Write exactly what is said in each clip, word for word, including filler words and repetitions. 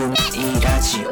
ラジオ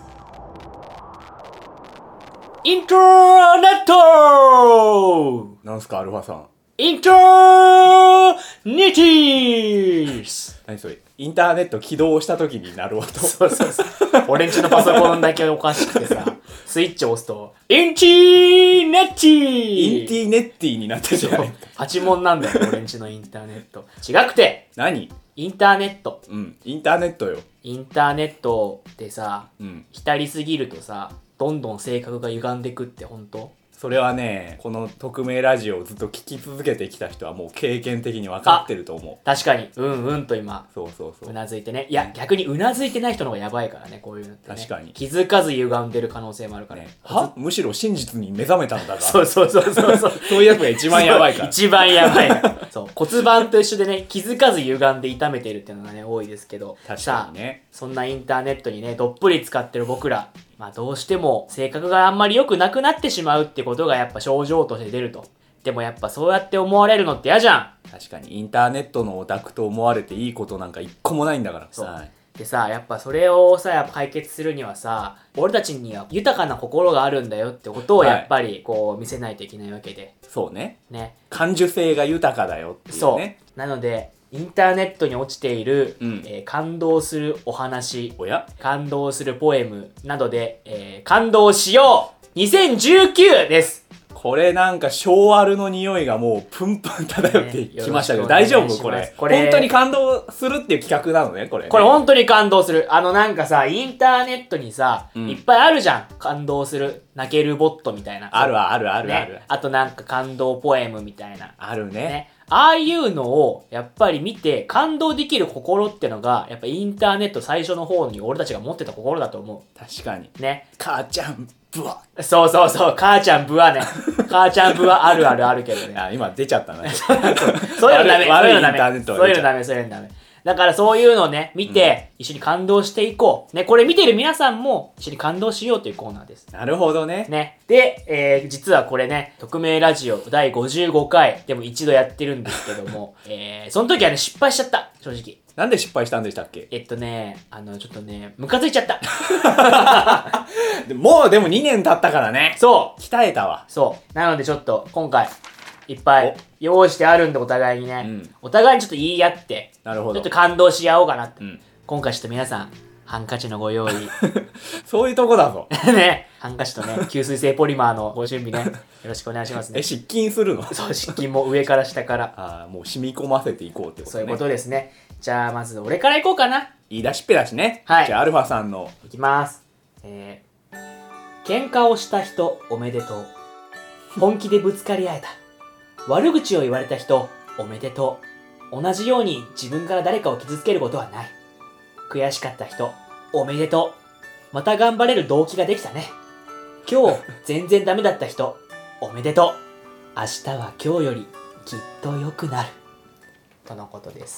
インターネットなんすかアルファさん。 インターネティース何それ、インターネット起動した時になる音。 そうそうそう俺んちのパソコンだけおかしくてさスイッチ押すとインティネッティインティネッティになってるじゃないか。 八問なんだよ俺んちのインターネット違くて何？ インターネットうんインターネットよ。 インターネットってさ、 うん、 浸りすぎるとさどんどん性格が歪んでくって本当？ それはね、この匿名ラジオをずっと聞き続けてきた人はもう経験的に分かってると思う。 確かにうんうんと今そうそうそううなずいてね。いや逆にうなずいてない人の方がやばいからね、こういうのってね。 確かに気づかず歪んでる可能性もあるからね。 はむしろ真実に目覚めたんだがそうそうそうそうそうそういうやつが一番やばいから一番やばいそう骨盤と一緒でね、気づかず歪んで痛めてるっていうのがね多いですけど、 確かにね。 そんなインターネットにねどっぷり使ってる僕ら、まあどうしても性格があんまり良くなくなってしまうってことがやっぱ症状として出ると。でもやっぱそうやって思われるのって嫌じゃん。 確かにインターネットのオタクと思われていいことなんか一個もないんだから。 そう、 はい、 でさ、やっぱそれをさやっぱ解決するにはさ、俺たちには豊かな心があるんだよってことをやっぱりこう見せないといけないわけで、 そうね。 ね、 感受性が豊かだよっていうね。 そうなのでインターネットに落ちている、 うんえー感動するお話、 おや感動するポエムなどで、えー感動しようにせんじゅうきゅうです。 これなんか昭和の匂いがもうプンプン漂ってきましたけど、 ね、 大丈よろしくお願いします夫これこれ本当に感動するっていう企画なのねこれね。 これ本当に感動する。あのなんかさ、インターネットにさ、 うんいっぱいあるじゃん。感動する、泣けるボットみたいな。 あるあるあるある、 ね、あとなんか感動ポエムみたいな。 あるね。 ね。ああいうのをやっぱり見て感動できる心ってのが、やっぱインターネット最初の方に俺たちが持ってた心だと思確かに。 う。ね。 母ちゃんブワそうそうそう、母ちゃんブワね。母ちゃんブワあるあるあるけどね。 あ今出ちゃったねそういうのダメ。 悪いそういうのダメ。 インターネットがそういうの出ちゃうダメ、そういうのダメ。だからそういうのをね、見て、一緒に感動していこう。ね、これ見てる皆さんも一緒に感動しようというコーナーです。 なるほどね。 ね。で、えー、実はこれね、匿名ラジオだいごじゅうごかいでも一度やってるんですけども、えー、その時はね、失敗しちゃった。正直。 なんで失敗したんでしたっけ？ えっとね、あの、ちょっとね、ムカついちゃった。 でもうでもにねん経ったからね。 そう鍛えたわ。 そう。なのでちょっと、今回、いっぱい用意してあるんで、お互いにね、 うん、 お互いにちょっと言い合って、 なるほど。 ちょっと感動し合おうかなって。 うん、 今回ちょっと皆さん、ハンカチのご用意。 そういうとこだぞね、ハンカチとね、吸水性ポリマーのご準備ね、よろしくお願いしますね。 え失禁するの？ そう、湿巾も上から下から。 ああもう染み込ませていこうってことね。 そういうことですね。じゃあ、まず俺からいこうかな。 言い出しっぺだしね。 はいじゃあアルファさんの。 いきます。えー、喧嘩をした人おめでとう。本気でぶつかり合えた。悪口を言われた人おめでとう。同じように自分から誰かを傷つけることはない。悔しかった人おめでとう。また頑張れる動機ができたね。今日全然ダメだった人おめでとう。明日は今日よりきっと良くなる。とのことです。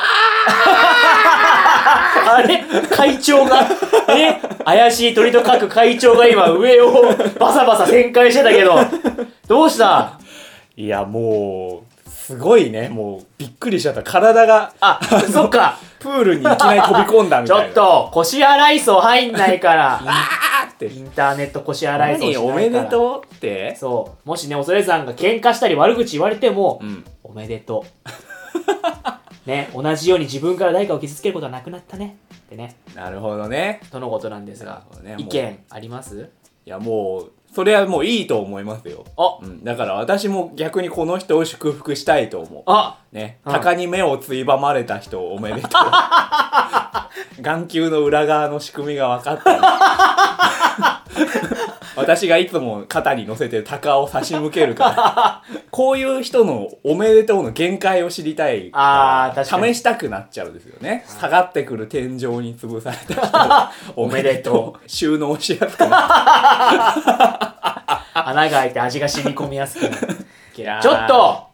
あれ会長がえ怪しい鳥と書く会長が今上をバサバサ旋回してたけどどうした？ いやもうすごいね。もうびっくりしちゃった。体があそっかプールにいきなり飛び込んだみちょたいな。 っと腰洗い槽入んないからあーってインターネット腰洗い槽しないから。 何おめでとうってそうもしねおそれさんが喧嘩したり悪口言われても、 うん、 おめでとうね、同じように自分から誰かを傷つけることはなくなったねってね、 なるほどね。 とのことなんですが、 ね、 意見あります？ いやもうそれはもういいと思いますよ。 あ、 うん、だから私も逆にこの人を祝福したいと思う。 あね、 うん鷹に目をついばまれた人おめでとう眼球の裏側の仕組みが分かった私がいつも肩に乗せてる鷹を差し向けるからこういう人のおめでとうの限界を知りたい。 あー確かに試したくなっちゃうんですよね。下がってくる天井に潰された人おめでとう収納しやすくな穴が開いて味が染み込みやすくなるいやーちょっとあ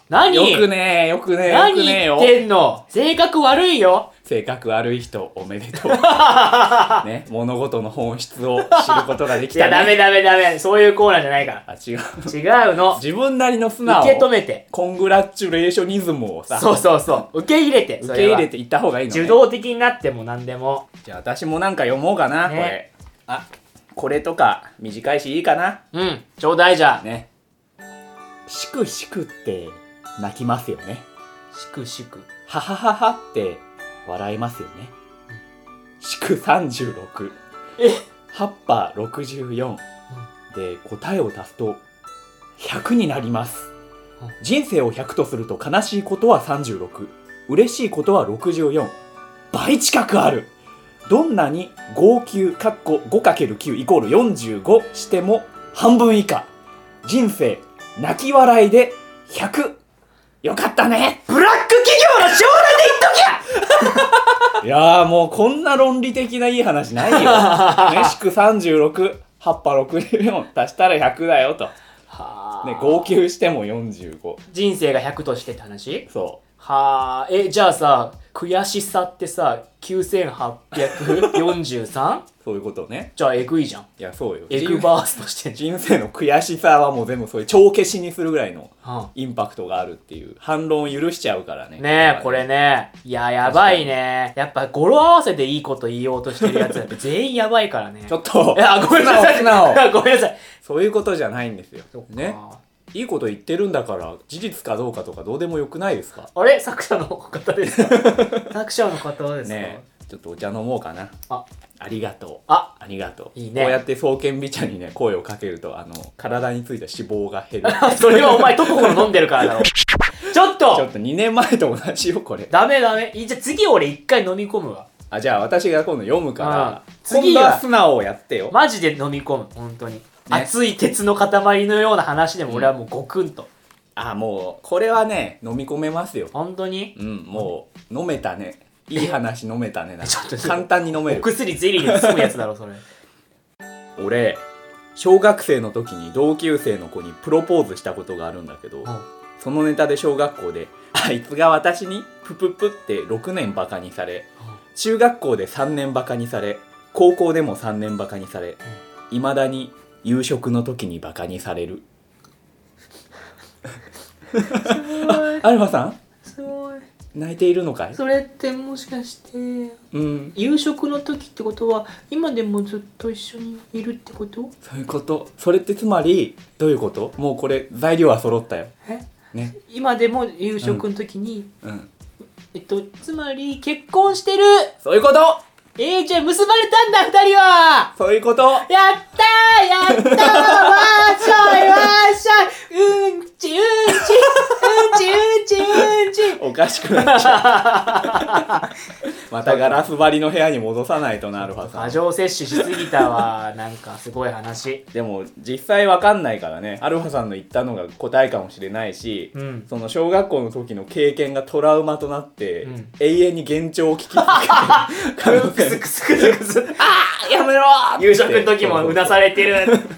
何よくねえよくねえよ何くねえよ。 言ってんの。性格悪いよ。 性格悪い人おめでとう。ね、物事の本質を知ることができいや、 たね。 ダメダメダメ。そういうコーナーじゃないかあ、違う。 ら。違うの。 自分なりの素直受け止めて。 コングラチュレーショニズムをさ、 そうそうそう。受け入れて。 受け入れていった方がいいのね。 受動的になっても何でも。 じゃあ私もなんか読もうかな、 ねこれ。あ、これとか短いしいいかな。 うん。ちょうだいじゃん。 ね。しくしくって泣きますよね。 しくしく。 ははははって笑いますよね。しくさんじゅうろく。 えはっぱろくじゅうよん。で、答えを足すとひゃくになります。人生をひゃくとすると悲しいことはさんじゅうろく。嬉しいことはろくじゅうよん。倍近くある。どんなに号泣かっこ ごかけるきゅう イコールよんじゅうごしても半分以下。人生泣き笑いでひゃく。よかったね。 ブラック企業の将来で言っときゃいやーもうこんな論理的ないい話ないよ。ね、しくさんじゅうろく、はっぱろくじゅうよん足したらひゃくだよと。 はあ。 ね、号泣してもよんじゅうご。 人生がひゃくとしてって話。 そはあ。え、じゃあさ、悔しさってさ、きゅうせんはっぴゃくよんじゅうさん? う。そういうことね。 じゃあエグいじゃん。 いや、そうよ。 エグバーストしてんじ人生の悔しさはもう全部そういう帳消しにするぐらいのゃん。 インパクトがあるっていう反論を許しちゃうからね。 ねえ、これね。いや、やばいね。やっぱ語呂合わせでいいこと言おうとしてるやつって全員やばいからね。 ちょっと、 いや、ごめんなさい。 素直素直ごめんなさい。 そういうことじゃないんですよ。 そっかね。いいこと言ってるんだから事実かどうかとかどうでもよくないですか。 あれ作者の方ですか作者の方ですか、 ねえ、ちょっとお茶飲もうかな。 あ、 ありがとう。 あ、 ありがとう。 いいねこうやって双剣美茶にね、声をかけると、あの、体についた脂肪が減る。 それはお前トココの飲んでるからだろ。ちょっとちょっとにねんまえと同じよ、これ。 ダメダメ。いじゃあ次俺一回飲み込むわ。 あ、じゃあ私が今度読むから、 うん次は今度は素直をやってよ。 マジで飲み込む。本当に。熱い鉄の塊のような話でも俺はもうゴクンと。 あ、もう、これはね、飲み込めますよ。 本当にうん、もう、飲めたね。いい話飲めたね。なんかちょっと簡単に飲めおる。 薬ゼリーで包むやつだろ、それ。 俺、小学生の時に同級生の子にプロポーズしたことがあるんだけど、そのネタで小学校で、あいつが私にプププってろくねんバカにされ、中学校でさんねんバカにされ、高校でもさんねんバカにされ、いまだに夕食の時にバカにされる。 すごい。 アルファさんすごい。 泣いているのかい？ それってもしかしてうん、 夕食の時ってことは今でもずっと一緒にいるってこと？ そういうこと。それってつまりどういうこと？もうこれ材料は揃ったよ。 えね。 今でも夕食の時に、 うん。 えっとつまり結婚してる。 そういうこと。 えー、じゃあ結ばれたんだ二人は。 そういうこと。 やったーやったーわーしょいわーしょいうんちうんちうんちうんちうんちおかしくなっちゃう。またガラス張りの部屋に戻さないとな、アルファさん。 過剰摂取しすぎたわ。なんかすごい話。 でも実際わかんないからね。アルファさんの言ったのが答えかもしれないし、 うんその小学校の時の経験がトラウマとなって、 うん永遠に幻聴を聞き続ける可能性。 クスクスクスクス。 あーやめろー夕食の時もうなされ。 れてる。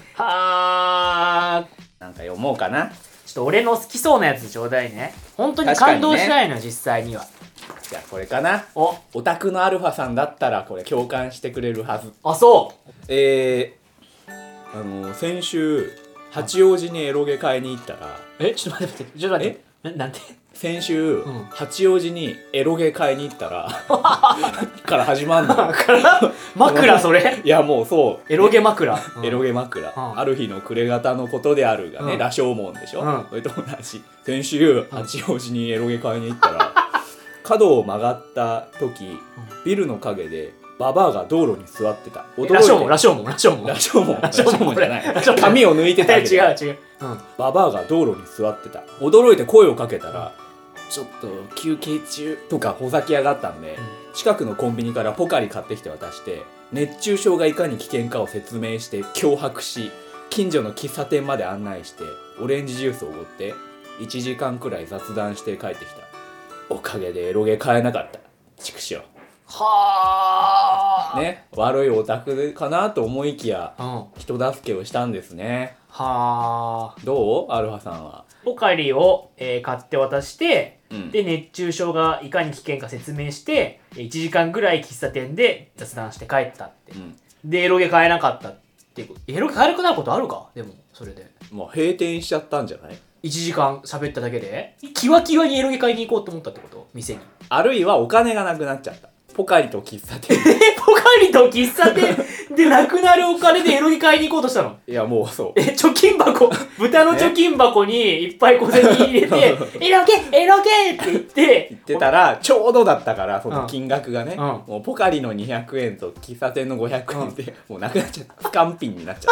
はー。 なんか読もうかな。 ちょっと俺の好きそうなやつちょうだいね。本当に感動しないの、実際には。 じゃあこれかな。 お、 オタクのアルファさんだったらこれ共感してくれるはず。 あ、そうえー、あの先週八王子にエロゲ買いに行ったら、 え、ちょっと待って待って、ちょっと待って。な、なんて先週、 ん八王子にエロゲ買いに行ったらから始まんの。 枕それいやもうそうエロゲ枕。 エロゲ枕、 うんある日の暮れ方のことであるがね、 うん羅生門でしょ、 うんそれと同じ。先週八王子にエロゲ買いに行ったら角を曲がった時ビルの陰でババアが道路に座ってた。驚いてラショウモン、ラショウモン、ラショウモン。 羅生門羅生門羅生門じゃない羅生門髪を抜いてただけ違でう違う。うん。 ババアが道路に座ってた。驚いて声をかけたら、ちょっと休憩中とかほざきやがったんで、近くのコンビニからポカリ買ってきて渡して、熱中症がいかに危険かを説明して脅迫し、近所の喫茶店まで案内してオレンジジュースをおごっていちじかんくらい雑談して帰ってきた。おかげでエロゲ買えなかった。畜生。 はね悪いオタクかなと思いきやうん。 人助けをしたんですね。 はあ。 どうアルファさんは。 ポカリを、えー買って渡して、 うんで、熱中症がいかに危険か説明して、いちじかんぐらい喫茶店で雑談して帰ったって。 うん、 で、エロゲ買えなかったっていう。エロゲ買えなくなることあるかでも、それで。 もう閉店しちゃったんじゃない？ いちじかん喋っただけでキワキワにエロゲ買いに行こうと思ったってこと？店に。 あるいはお金がなくなっちゃった。ポカリと喫茶店。 え、ポカリと喫茶店でなくなるお金でエロゲ買いに行こうとしたの？ いやもうそう。 え、貯金箱、豚の貯金箱にいっぱい小銭入れて、エロゲエロゲって言って、 言ってたらちょうどだったからその金額がね、 うんうん、 もうポカリのにひゃくえんと喫茶店のごひゃくえんで、うん、もうなくなっちゃった。スカンピンになっちゃった。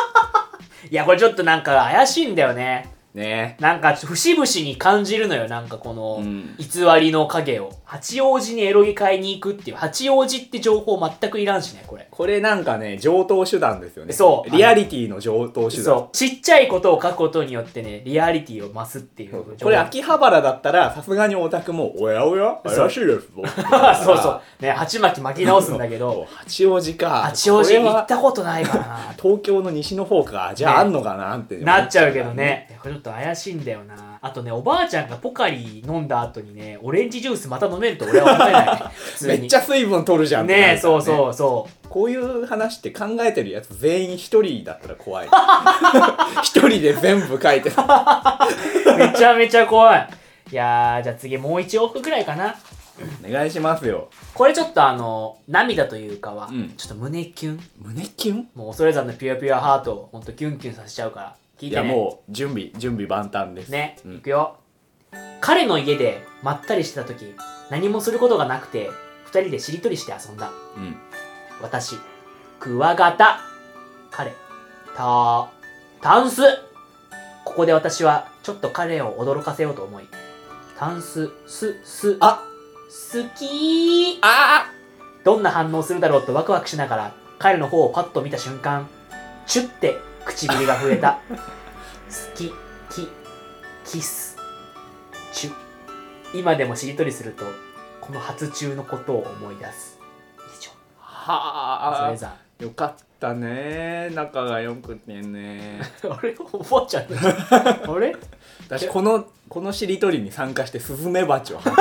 いやこれちょっとなんか怪しいんだよね。 ね、 なんか節々に感じるのよ、なんかこの偽りの影を。八王子にエロゲ買いに行くっていう、八王子って情報全くいらんしね、これ。 これなんかね常套手段ですよね。 そうリアリティの常套手段。 そうちっちゃいことを書くことによってねリアリティを増すっていう。 これ秋葉原だったらさすがにオタクもおやおや怪しいですぞ。 そうそうね、鉢巻き巻き直すんだけど八王子か、 八王子行ったことないからな。 東京の西の方か、じゃああんのかなって、 ね、なっちゃうけどね。これちょっと怪しいんだよな。あとね、おばあちゃんがポカリ飲んだ後にね、オレンジジュースまた飲めると俺は思えない。普通にめっちゃ水分取るじゃんってね。ね、そうそうそう。 こういう話って考えてるやつ全員一人だったら怖い。一人で全部書いてた。 めちゃめちゃ怖い。いやー、じゃあ次もう一往復くらいかな。 お願いしますよ。 これちょっとあの、涙というかは、 うん、 ちょっと胸キュン。 胸キュン？ もう恐山のピュアピュアハートをほんとキュンキュンさせちゃうから。聞いてね。 いやもう準備、準備万端です。 ね、 うん、 いくよ。彼の家でまったりしてた時、何もすることがなくて、二人でしりとりして遊んだ。 うん、 私、クワガタ。彼、タ、タンス。ここで私はちょっと彼を驚かせようと思い、タンス、ス、ス、 あ、 好きー。 あどんな反応するだろうとワクワクしながら彼の方をパッと見た瞬間、チュッて唇が震えた。好き、き、キス、チュッ。今でもしりとりするとこの初中のことを思い出す。以上。 はあ、 それざよかったね、仲が良くてね。 あれおばあちゃんあれ私このこのしりとりに参加してスズメバチを発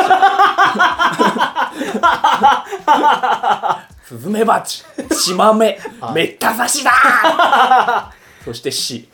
射。スズメバチ、シマメ、めった刺しだ。そして死。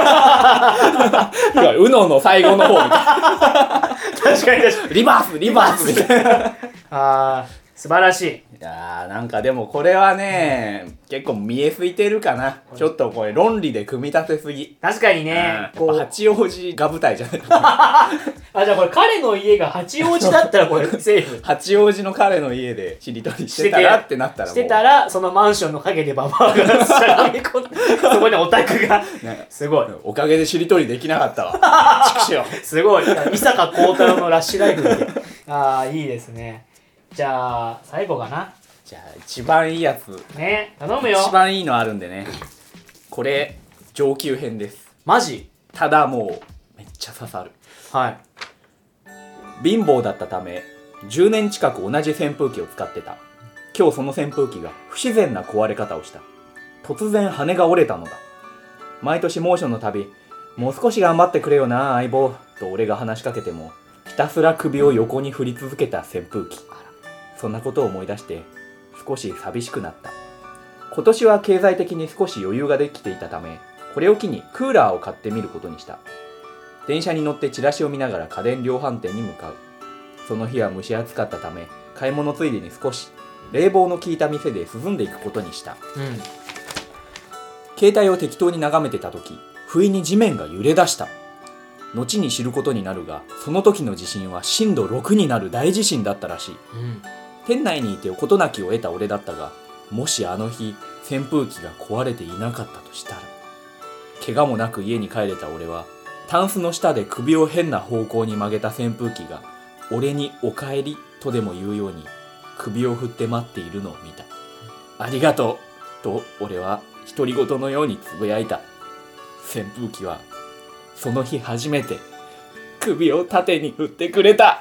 ウノの最後の方みたいな。 確かに確かに。 リバースリバースみたいな。 あー素晴らしい。 いやーなんかでもこれはね、うん、結構見えすいてるかな。ちょっとこれ論理で組み立てすぎ。 確かにね、 うん、こう八王子が舞台じゃない。 あ、じゃあこれ彼の家が八王子だったらこれセーフ。 八王子の彼の家でしりとりしてたらってなったらもうしてたらそのマンションの陰でババアがしゃがみ込んでそこにオタクが、ね、すごい。 おかげでしりとりできなかったわ。ちくしょう。 すごい。伊坂幸太郎のラッシュライフで。ああいいですね。じゃあ最後かな。 じゃあ一番いいやつね、頼むよ。 一番いいのあるんでね。これ上級編です。 マジ？ ただもうめっちゃ刺さる。 はい。 貧乏だったためじゅうねん近く同じ扇風機を使ってた。今日その扇風機が不自然な壊れ方をした。突然羽が折れたのだ。毎年猛暑のたび、もう少し頑張ってくれよな相棒と俺が話しかけても、ひたすら首を横に振り続けた扇風機。そんなことを思い出して少し寂しくなった。今年は経済的に少し余裕ができていたため、これを機にクーラーを買ってみることにした。電車に乗ってチラシを見ながら家電量販店に向かう。その日は蒸し暑かったため、買い物ついでに少し冷房の効いた店で涼んでいくことにした。 うん、 携帯を適当に眺めてた時、不意に地面が揺れ出した。後に知ることになるが、その時の地震は震度ろくになる大地震だったらしい。 うん、 店内にいて事なきを得た俺だったが、もしあの日扇風機が壊れていなかったとしたら、怪我もなく家に帰れた俺は、タンスの下で首を変な方向に曲げた扇風機が俺にお帰りとでも言うように首を振って待っているのを見た。ありがとうと俺は独り言のようにつぶやいた。扇風機はその日初めて首を縦に振ってくれた。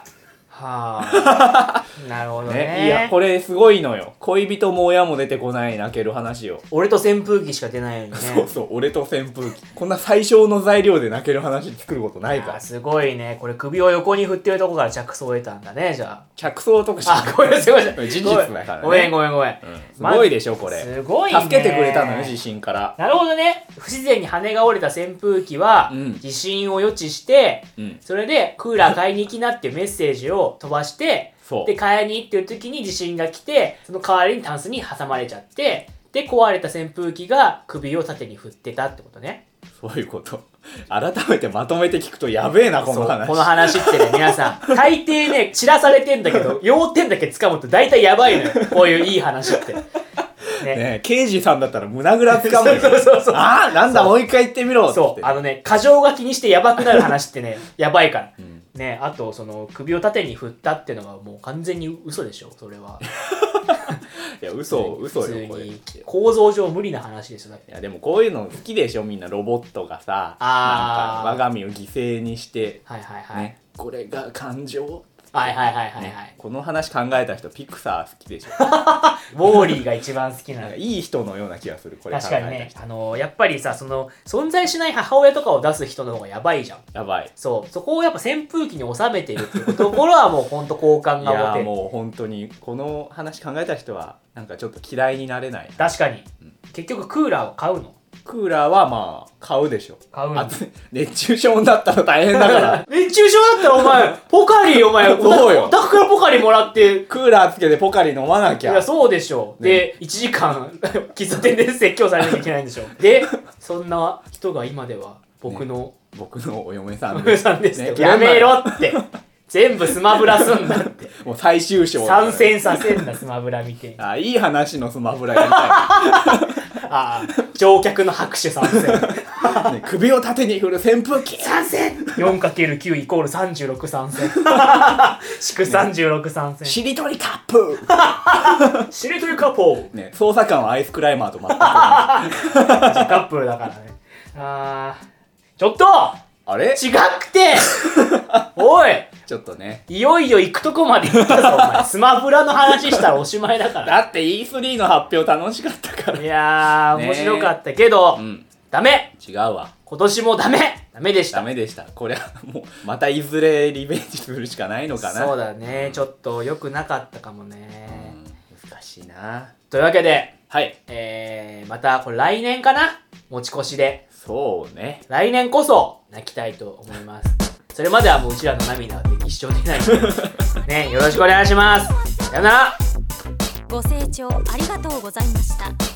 はあなるほど ね, ねいやこれすごいのよ。恋人も親も出てこない泣ける話よ。 俺と扇風機しか出ないよね。 そうそう、俺と扇風機。こんな最小の材料で泣ける話作ることないから。 すごいね。これ首を横に振ってるとこから着想を得たんだね。じゃあ着想とかしあごめんなさいごめんなさい事実だからね。 ごめんごめんごめん、 うん、すごいでしょこれ。 すごいね。 助けてくれたのよ地震から。 なるほどね。不自然に羽が折れた扇風機は、うん、地震を予知して、うん、それでクーラー買いに行きなっていうメッセージを飛ばしてで買いに行ってる時に地震が来て、その代わりにタンスに挟まれちゃって、で壊れた扇風機が首を縦に振ってたってことね。 そういうこと。改めてまとめて聞くとやべえなこの話。 この話ってね皆さん大抵ね散らされてんだけど要点だけ掴むと大体やばいのよ。こういういい話って。ねね、刑事さんだったら胸ぐらつかむよ。 そうそうそう。 ああなんだもう一回言ってみろって。 そうあのね過剰書きにしてやばくなる話ってねやばいから。うんね、あとその首を縦に振ったっていうのはもう完全に嘘でしょそれは。 いや嘘嘘よこれ。 構造上無理な話ですよ。 いやでもこういうの好きでしょみんな。ロボットがさあなんか我が身を犠牲にして、はいはいはいね、これが感情。 はいはいはいはい、はいね、この話考えた人ピクサー好きでしょ。 ウォーリーが一番好きなの。 いい人のような気がするこれ考えた人。 確かにねあのやっぱりさその存在しない母親とかを出す人の方がやばいじゃん。 やばい。 そうそこをやっぱ扇風機に収めているっていうところはもうほんと好感が持てる。 いやもう本当にこの話考えた人はなんかちょっと嫌いになれない。 確かに、うん、結局クーラーを買うの。 クーラーはまあ買うでしょ。 買うの。 熱中症になったら大変だから熱中症だったらお前ポカリお前そうよ。 だからポカリもらってクーラーつけてポカリ飲まなきゃ。 いやそうでしょ、ね、でいちじかん喫茶店で説教されなきゃいけないんでしょ。でそんな人が今では僕の、ね、 僕のお嫁さんです。お嫁さんですって、ね、やめろって全部スマブラすんだってもう最終章参戦させんなスマブラ見て。 あいい話のスマブラやりたい。 あ乗客の拍手参戦、 ね、首を縦に振る扇風機参戦 よんかけるきゅう イコールさんじゅうろく参戦祝さんじゅうろく参戦、 ね、しりとりカップしりとりカップ、 ね、捜査官はアイスクライマーと全くじゃカップルだからね。あーちょっとあれ違くておいちょっとねいよいよ行くとこまで行ったぞお前。スマブラの話したらおしまいだから。 だって イースリー の発表楽しかったから。 いやー、ね、面白かったけど、うん、ダメ違うわ今年もダメダメでしたダメでした。これはもうまたいずれリベンジするしかないのかな。 そうだね、ちょっと良くなかったかもね、 うん、難しいな。 というわけではいえー、またこれ来年かな持ち越しで。 そうね来年こそ泣きたいと思います。それまではもううちらの涙は一生出ないのでね、よろしくお願いします。さよなら。 ご清聴ありがとうございました。